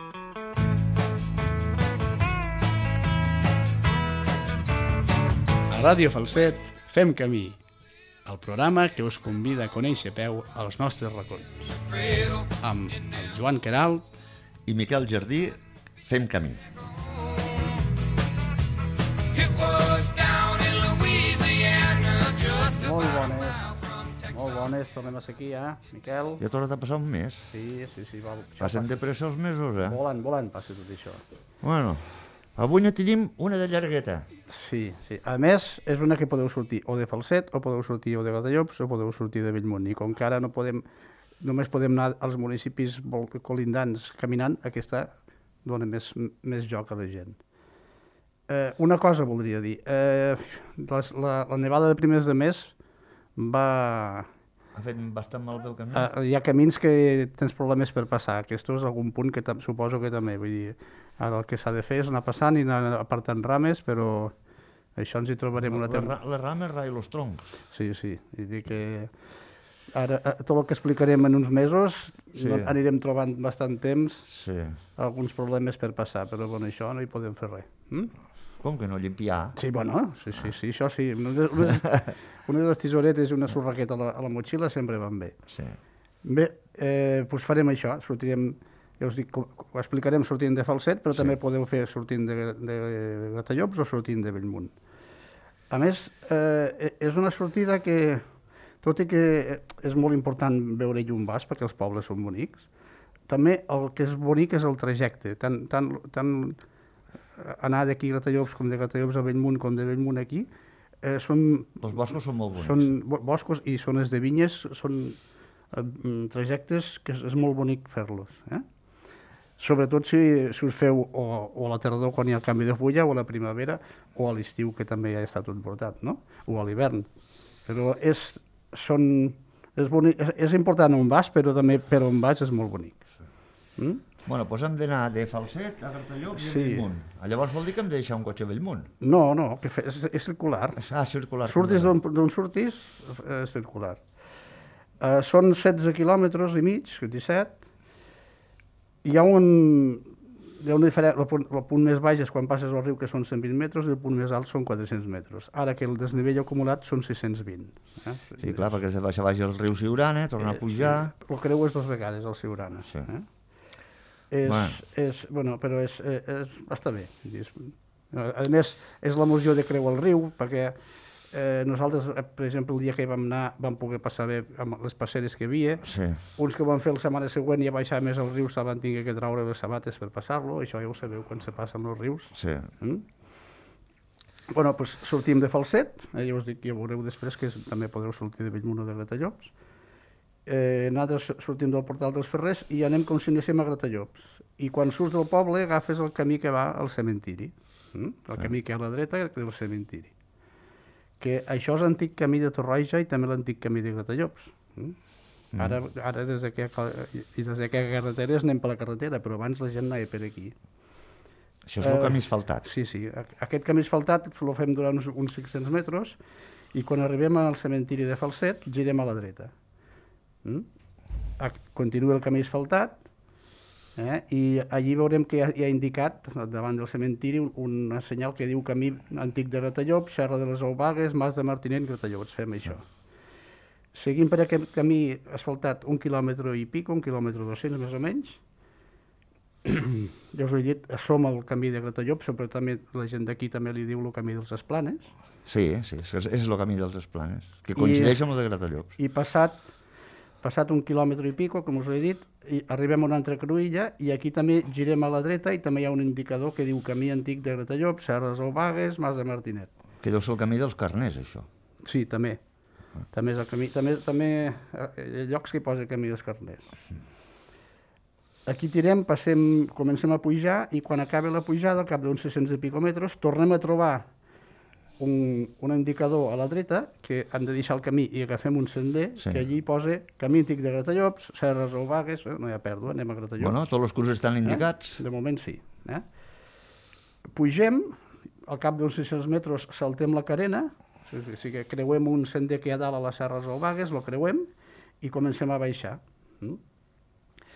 A Ràdio Falset fem camí, el programa que us convida a conèixer a peu als nostres racons. Amb el Joan Queralt i Miquel Jardí fem camí. Molt bones, tornem a ser aquí, Miquel? Ja torna a passar un mes. Sí. Passen de pressa els mesos, Volant passa tot això. Bueno, avui ne tenim una de llargueta. Sí. A més, és una que podeu sortir o de Falset, o podeu sortir o de Gratallops, o podeu sortir de Bellmunt. I com que ara només podem anar als municipis colindants caminant, aquesta dona més joc a la gent. Una cosa voldria dir. La nevada de primers de mes ha fet bastant mal pel camí. Hi ha camins que tens problemes per passar. Aquest és algun punt que suposo que també. Vull dir, ara el que s'ha de fer és anar passant i anar apartant rames, però això ens hi trobarem una temps. Les rames ratllen els troncs. Sí. I dir que ara tot el que explicarem en uns mesos anirem trobant bastant temps, alguns problemes per passar, però bueno, això no hi podem fer res. Com que no limpiar? Sí, bueno, sí, això sí. Una de les tisoretes i una sorraqueta a la motxilla sempre van bé. Sí. Bé, doncs farem això, sortirem, ja us dic, ho explicarem sortint de Falset, però també podeu fer sortint de Gratallops o sortint de Bellmunt. A més, és una sortida que, tot i que és molt important veure-hi un vas, perquè els pobles són bonics, també el que és bonic és el trajecte, tant anar d'aquí a Gratallops com de Gratallops a Bellmunt com de Bellmunt aquí, els boscos són molt bonics. Són boscos i zones de vinyes, són trajectes que és molt bonic fer-los. Sobretot si us feu o a la tardor quan hi ha el canvi de fulla, o a la primavera, o a l'estiu, que també ja està tot portat, no? O a l'hivern. Però és important on vas, però també per on vas és molt bonic. Bueno, doncs hem d'anar de Falset a Gratallops i a Bellmunt. Llavors vol dir que hem de deixar un cotxe a Bellmunt? No, que és circular. Circular. Surtis d'on surtis, és circular. Són 16 quilòmetres i mig, 17. Hi ha una diferència, el punt més baix és quan passes al riu, que són 120 metres, i el punt més alt són 400 metres. Ara que el desnivell acumulat són 620. Sí, clar, perquè se baixa el riu Siurana, torna a pujar... El creues 2 vegades, el Siurana. Sí. Però està bé. A més, és l'emoció de creuar el riu, perquè nosaltres, per exemple, el dia que hi vam anar, vam poder passar bé amb les passeres que hi havia. Uns que ho van fer la setmana següent i a baixar més al riu van haver que traure les sabates per passar-lo. Això ja ho sabeu quan se passen els rius. Bueno, doncs sortim de Falset, ja us dic, ja veureu després que també podreu sortir de Bellmunt o de Gratallops. Nosaltres sortim del portal dels Ferrers i anem com si anéssim a Gratallops. I quan surts del poble agafes el camí que va al cementiri, el camí que hi ha a la dreta del cementiri. Que això és l'antic camí de Torroja i també l'antic camí de Gratallops. Ara des d'aquesta carretera anem per la carretera, però abans la gent anava per aquí. Això és el camí asfaltat. Sí, aquest camí asfaltat el fem durant uns 500 metres i quan arribem al cementiri de Falset girem a la dreta. Continua el camí asfaltat i allí veurem que hi ha indicat davant del cementiri un senyal que diu camí antic de Gratallops, Serra de les Aubagues, Mas de Martinet, Gratallops. Fem això. Seguim per aquest camí asfaltat 1 quilòmetre i pico, 1 quilòmetre 200 més o menys. Ja us ho he dit, som al camí de Gratallops, però també la gent d'aquí també li diu el camí dels Esplanes. Sí, és el camí dels Esplanes, que coincideix amb el de Gratallops. I passat 1 quilòmetre i pico, com us he dit, arribem a una altra cruïlla i aquí també girem a la dreta i també hi ha un indicador que diu camí antic de Gratallops, Serres Aubagues, Mas de Martinet. Que deu ser el camí dels Carners, això. Sí, també. També és el camí, també hi ha llocs que hi posa camí dels Carners. Aquí tirem, comencem a pujar i quan acaba la pujada, al cap d'uns 600 i pico metres, tornem a trobar un indicador a la dreta que han de deixar el camí i agafem un sender que allí posa camí antic de Gratallops, Serres Aubagues, no hi ha pèrdua, anem a Gratallops. Bueno, tots els cursos estan indicats. De moment sí. Pugem, al cap d'uns 600 metres saltem la carena, o sigui que creuem un sender que hi ha dalt a les Serres Aubagues, el creuem i comencem a baixar.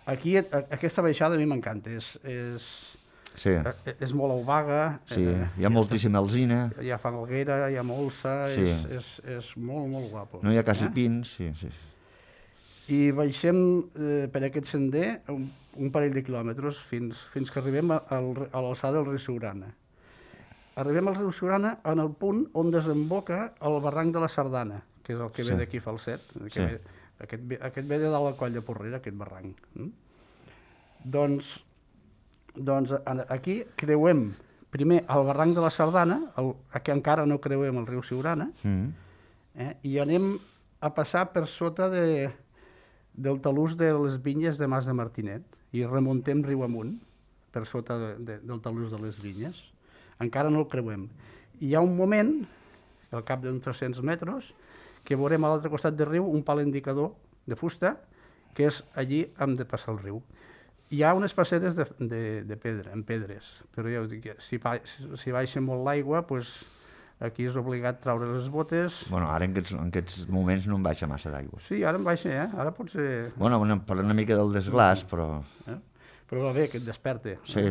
Aquí, aquesta baixada a mi m'encanta. Sí, És molt aubaga. sí. Hi ha moltíssima alzina. Hi ha fanalguera, hi ha molsa, Sí. és molt, molt guapo. No hi ha quasi pins, sí. I baixem per aquest sender un parell de quilòmetres fins que arribem a l'alçada del riu Siurana. Arribem al riu Siurana en el punt on desemboca el barranc de la Sardana, que és el que ve d'aquí Falset. Aquest ve de dalt al Coll de Porrera, aquest barranc. Doncs aquí creuem primer el barranc de la Sardana, que encara no creuem el riu Siurana, i anem a passar per sota del talús de les vinyes de Mas de Martinet i remuntem riu amunt per sota del talús de les vinyes. Encara no el creuem. I hi ha un moment, al cap d'uns 300 metres, que veurem a l'altre costat del riu un pal indicador de fusta, que és allí hem de passar el riu. Hi ha unes passeres de pedra, en pedres, però ja us dic, si baixa molt l'aigua, doncs aquí és obligat treure les botes. Bueno, ara en aquests moments no em baixa massa d'aigua. Sí, ara em baixa, Ara potser... Bueno, parlem una mica del desglàs, però... Però va bé, que et desperte. Sí.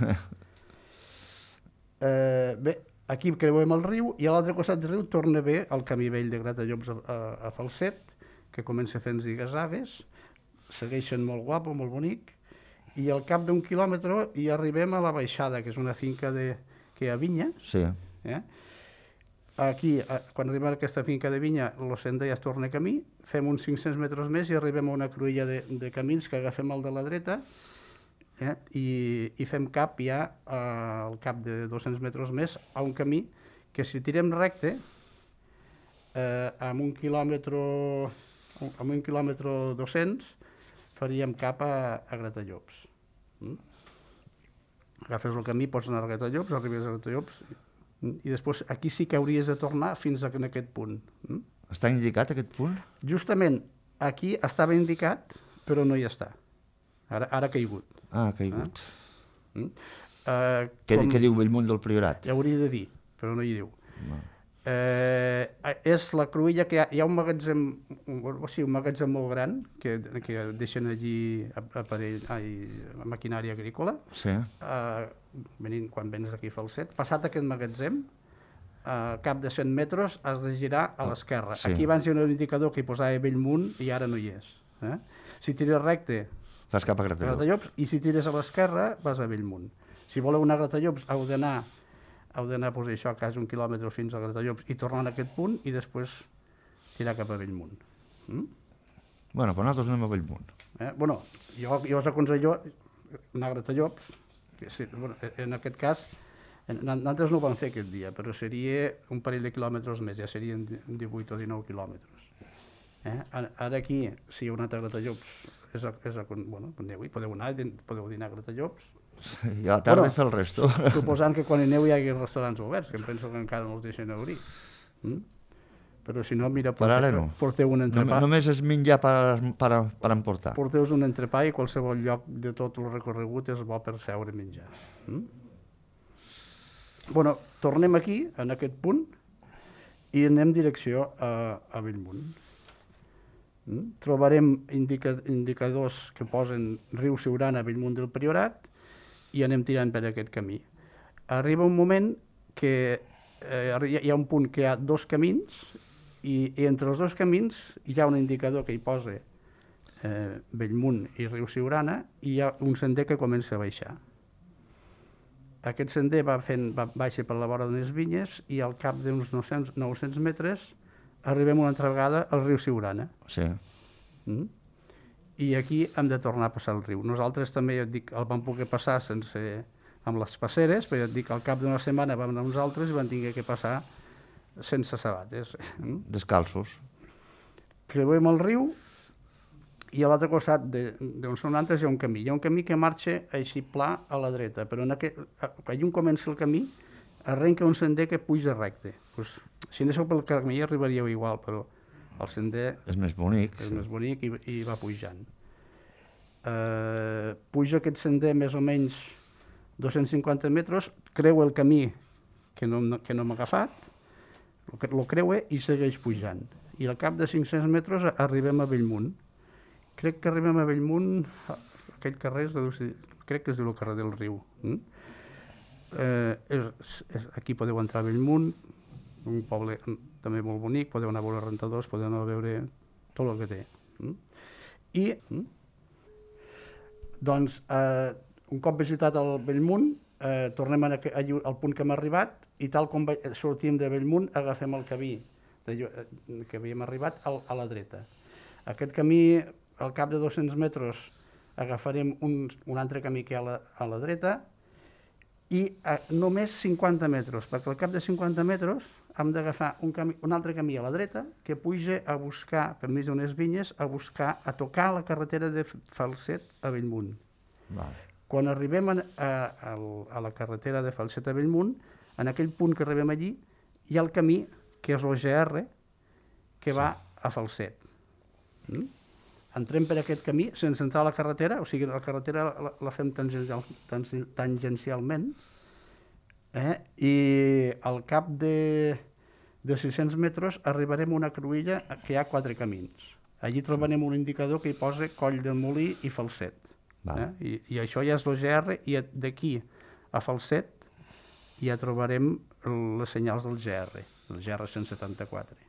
Bé, aquí creuem el riu i a l'altre costat del riu torna bé el camí vell de Gratallops a Falset, que comença fent ziga-zagues, segueixen molt guapo, molt bonic, i al cap d'un quilòmetre hi arribem a la Baixada, que és una finca que hi ha vinya. Sí. Aquí, quan arribem a aquesta finca de vinya, el sender ja es torna a camí, fem uns 500 metres més i arribem a una cruïlla de camins que agafem el de la dreta i fem cap ja al cap de 200 metres més a un camí que si tirem recte amb un quilòmetre 200 faríem cap a Gratallops. Agafes el camí, pots anar a Gratallops, arribes a Gratallops i després aquí sí que hauries de tornar fins a aquest punt. Està indicat aquest punt? Justament aquí estava indicat, però no hi està. Ara ha caigut. Ah, ha caigut. Què diu Bellmunt del Priorat? Ja hauria de dir, però no hi diu. No. És la cruïlla que hi ha un magatzem molt gran que deixen allí maquinària agrícola. Sí. Quan vens aquí a Falset, passat aquest magatzem, a cap de 100 metres has de girar a l'esquerra. Sí. Aquí abans hi ha un indicador que hi posava Bellmunt i ara no hi és. Si tires recte, vas cap a Gratallops. I si tires a l'esquerra, vas a Bellmunt. Si voleu anar a Gratallops, heu d'anar això, quasi un quilòmetre fins a Gratallops i tornar a aquest punt i després tirar cap a Bellmunt. Bueno, però nosaltres anem a Bellmunt. Bueno, jo us aconsello anar a Gratallops, que en aquest cas, nosaltres no ho vam fer aquest dia, però seria un parell de quilòmetres més, ja serien 18 o 19 quilòmetres. Ara aquí, si heu anat a Gratallops, aneu-hi, podeu anar, podeu dinar a Gratallops. I a la tarda fer el resto. Suposant que quan aneu hi hagi restaurants oberts, que em penso que encara no els deixen obrir. Però si no, mira, porteu un entrepà. Només és menjar per emportar. Porteu un entrepà i qualsevol lloc de tot el recorregut és bo per seure i menjar. Bueno, tornem aquí, en aquest punt, i anem direcció a Bellmunt. Trobarem indicadors que posen riu Siurana, Bellmunt del Priorat, i anem tirant per aquest camí. Arriba un moment que hi ha un punt que hi ha dos camins i entre els dos camins hi ha un indicador que hi posa Bellmunt i riu Siurana i hi ha un sender que comença a baixar. Aquest sender baixa per la vora d'unes vinyes i al cap d'uns 900 metres arribem una altra vegada al riu Siurana. Sí. I aquí hem de tornar a passar el riu. Nosaltres també, ja et dic, el vam poder passar amb les passeres, però ja et dic, al cap d'una setmana vam anar uns altres i vam haver que passar sense sabates. Descalços. Creuem el riu i a l'altre costat d'on són altres hi ha un camí. Hi ha un camí que marxa així pla a la dreta, però quan un comença el camí arrenca un sender que puja recte. Si anéssiu pel camí arribaríeu igual, però el sender és més bonic i va pujant. Puja aquest sender més o menys 250 metres, creua el camí que no hem agafat, el creua i segueix pujant. I al cap de 500 metres arribem a Bellmunt. Crec que arribem a Bellmunt aquell carrer, crec que es diu el carrer del Riu. Aquí podeu entrar a Bellmunt, un poble també molt bonic, podeu anar a veure rentadors, podeu anar a veure tot el que té. I, doncs, un cop visitat el Bellmunt, tornem al punt que hem arribat i tal com sortim de Bellmunt agafem el camí que havíem arribat a la dreta. Aquest camí, al cap de 200 metres, agafarem un altre camí que hi ha a la dreta i només 50 metres, perquè al cap de 50 metres hem d'agafar un altre camí a la dreta que puja a buscar, per mig d'unes vinyes, a tocar la carretera de Falset a Bellmunt. Quan arribem a la carretera de Falset a Bellmunt, en aquell punt que arribem allí, hi ha el camí, que és el GR, que va a Falset. Entrem per aquest camí sense entrar a la carretera, o sigui, la carretera la fem tangencialment, i al cap de 600 metres arribarem a una cruïlla que hi ha 4 camins. Allí trobarem un indicador que hi posa Coll del Molí i Falset. I això ja és el GR, i d'aquí a Falset ja trobarem les senyals del GR, el GR 174.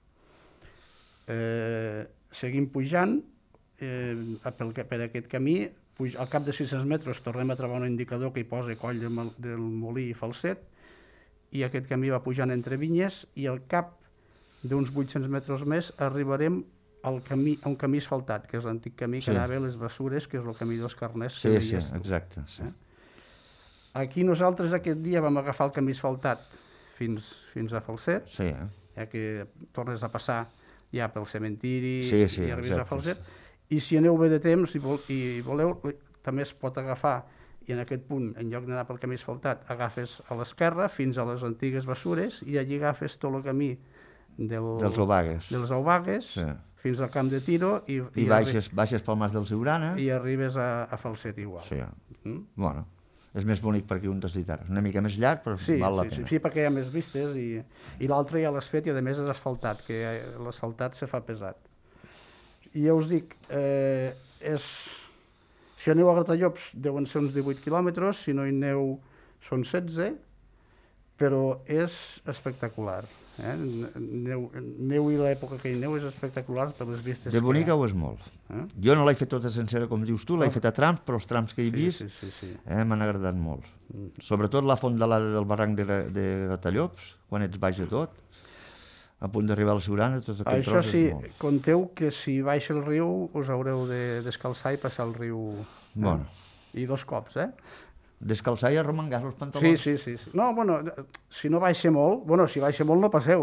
Seguim pujant per aquest camí, al cap de 600 metres tornem a trobar un indicador que hi posa Coll del Molí i Falset, i aquest camí va pujant entre vinyes, i al cap d'uns 800 metres més arribarem a un camí asfaltat, que és l'antic camí que anava a les Bessures, que és el camí dels Carners. Sí, exacte. Aquí nosaltres aquest dia vam agafar el camí asfaltat fins a Falset, que tornes a passar ja pel cementiri i arribes a Falset, i si aneu bé de temps i voleu, també es pot agafar, i en aquest punt, en lloc d'anar pel camí asfaltat, agafes a l'esquerra fins a les antigues Bessures i allí agafes tot el camí dels Aubagues fins al camp de Tiro i baixes pel Mas del Siurana i arribes a Falset igual. Bueno, és més bonic per aquí on t'has dit ara. Una mica més llarg, però val la pena. Sí, perquè hi ha més vistes i l'altre ja l'has fet i a més és asfaltat, que l'asfaltat se fa pesat. I ja us dic, si aneu a Gratallops deuen ser uns 18 quilòmetres, si no hi aneu són 16, però és espectacular. Neu i l'època que hi aneu és espectacular per les vistes. De bonica ho és molt. Jo no l'he fet tota sencera com dius tu, l'he fet a trams, però els trams que he vist m'han agradat molt. Sobretot la fondalada del barranc de Gratallops, quan ets baix de tot, a punt d'arribar al Siurana, tot aquest tros és molt. Això sí, compteu que si baixa el riu us haureu de descalçar i passar el riu. I 2 cops, Descalçar i arremangar els pantalons. Sí. No, bueno, si no baixa molt, si baixa molt no passeu,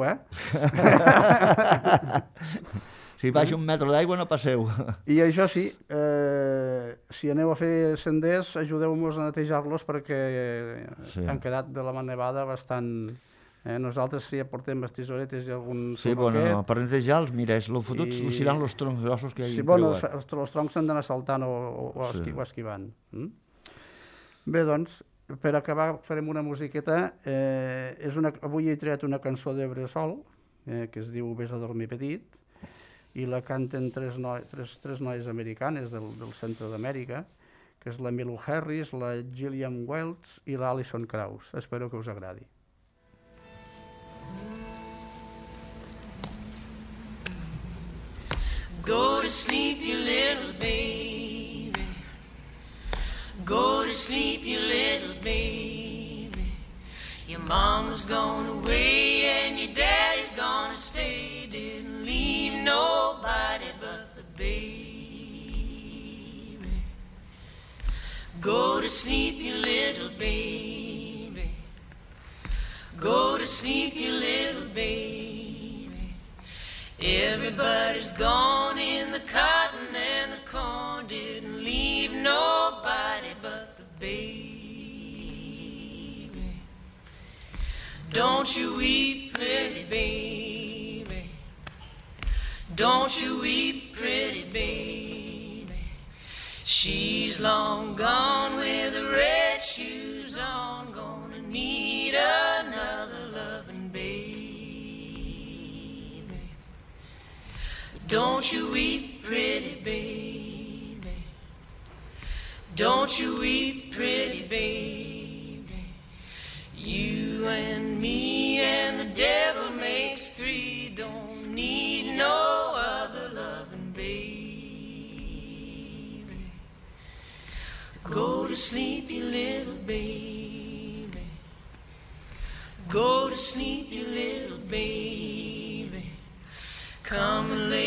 Si baixa 1 metre d'aigua no passeu. I això sí, si aneu a fer senders, ajudeu-nos a netejar-los perquè han quedat de la nevada bastant... Nosaltres ja portem les tisoretes i algun... Sí, bueno, per netejar-los, mira, el fotuts luciran els troncs grossos que hi ha creuat. Sí, els troncs s'han d'anar saltant o esquivant. Bé, doncs, per acabar farem una musiqueta. Avui he triat una cançó de Bressol, que es diu Ves a dormir petit, i la canten 3 noies americanes del centre d'Amèrica, que és la Emmylou Harris, la Gillian Welch i la Alison Krauss. Espero que us agradi. Go to sleep, you little baby. Go to sleep, you little baby. Your mama's gone away and your daddy's gonna stay. Didn't leave nobody but the baby. Go to sleep, you little baby. Go to sleep, you little baby. Everybody's gone in the cotton and the corn. Didn't leave nobody but the baby. Don't you weep, pretty baby. Don't you weep, pretty baby. She's long gone with the red shoes on. Gonna need another loving baby. Don't you weep, pretty baby. Don't you weep, pretty baby. You and me and the devil makes three. Don't need no other loving baby. Go to sleep, you little baby. Go to sleep, you little baby. Come and lay